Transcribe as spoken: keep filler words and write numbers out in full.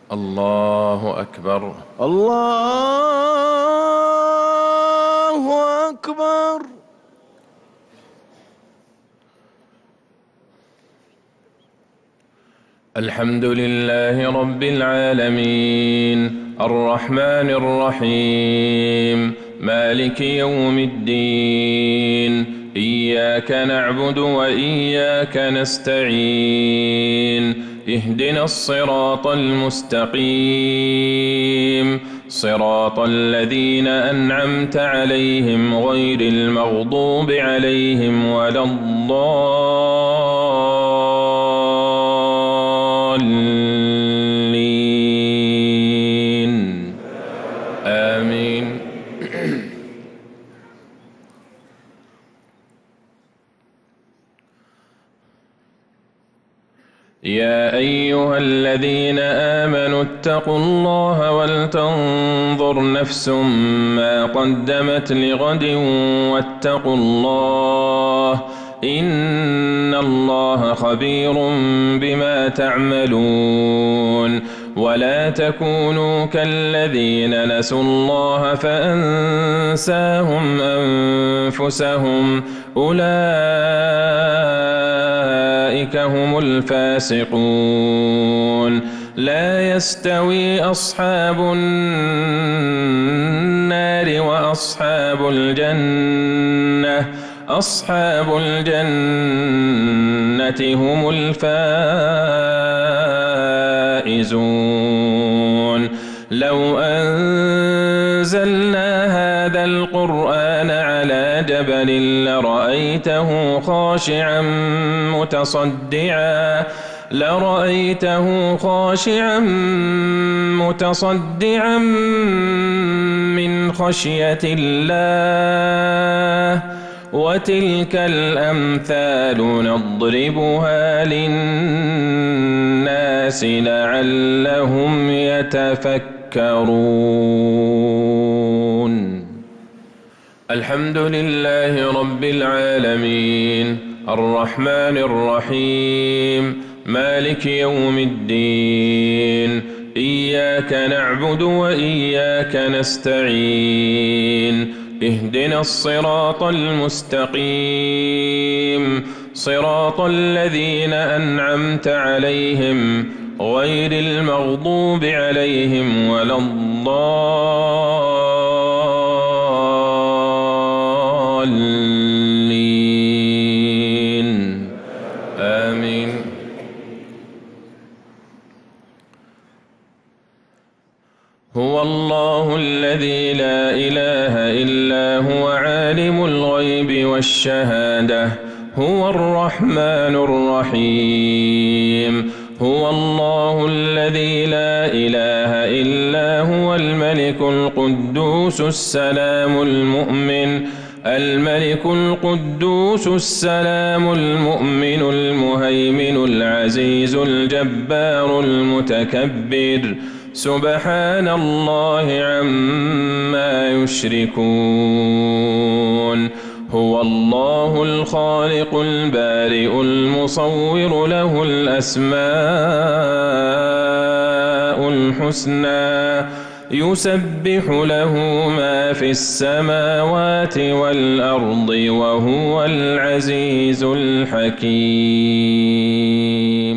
الله أكبر. الله أكبر. الحمد لله رب العالمين الرحمن الرحيم مالك يوم الدين إياك نعبد وإياك نستعين اهدنا الصراط المستقيم صراط الذين أنعمت عليهم غير المغضوب عليهم ولا الضالين آمين. يا أيها الذين آمنوا اتقوا الله ولتنظر نفس ما قدمت لغد واتقوا الله إن الله خبير بما تعملون ولا تكونوا كالذين نسوا الله فأنساهم أنفسهم أولئك هم الفاسقون لا يستوي أصحاب النار وأصحاب الجنة أصحاب الجنة هم الفائزون لو أنزلنا هذا القرآن على جبل لرأيته خاشعا متصدعا لرأيته خاشعا متصدعا من خشية الله وتلك الأمثال نضربها للناس لعلهم يتفكرون. الحمد لله رب العالمين الرحمن الرحيم مالك يوم الدين إياك نعبد وإياك نستعين اهدنا الصراط المستقيم صراط الذين أنعمت عليهم غير المغضوب عليهم ولا الضالين آمين. هو الله الذي لا إله إلا هو عالم الغيب والشهادة هو الرحمن الرحيم هو الله الذي لا إله إلا هو الملك القدوس السلام المؤمن الملك القدوس السلام المؤمن المهيمن العزيز الجبار المتكبر سبحان الله عما يشركون. هو الله الخالق البارئ المصور له الأسماء الحسنى يسبح له ما في السماوات والأرض وهو العزيز الحكيم.